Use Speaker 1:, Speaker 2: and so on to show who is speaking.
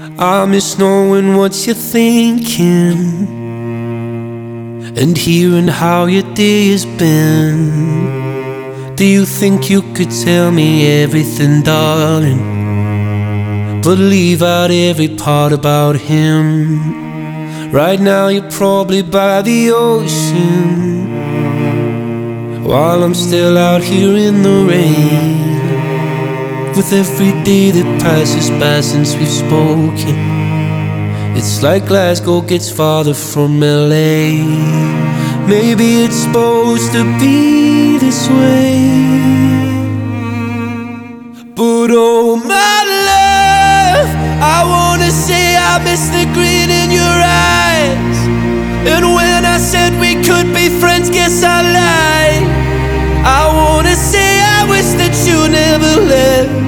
Speaker 1: I miss knowing what you're thinking and hearing how your day has been. Do you think you could tell me everything, darling, but leave out every part about him? Right now you're probably by the ocean, while I'm still out here in the rain. With every day that passes by since we've spoken, it's like Glasgow gets farther from LA. Maybe it's supposed to be this way, but oh my love, I wanna say I miss the grin in your eyes. And when I said we could be friends, guess I lied. I wanna say I wish that you never left.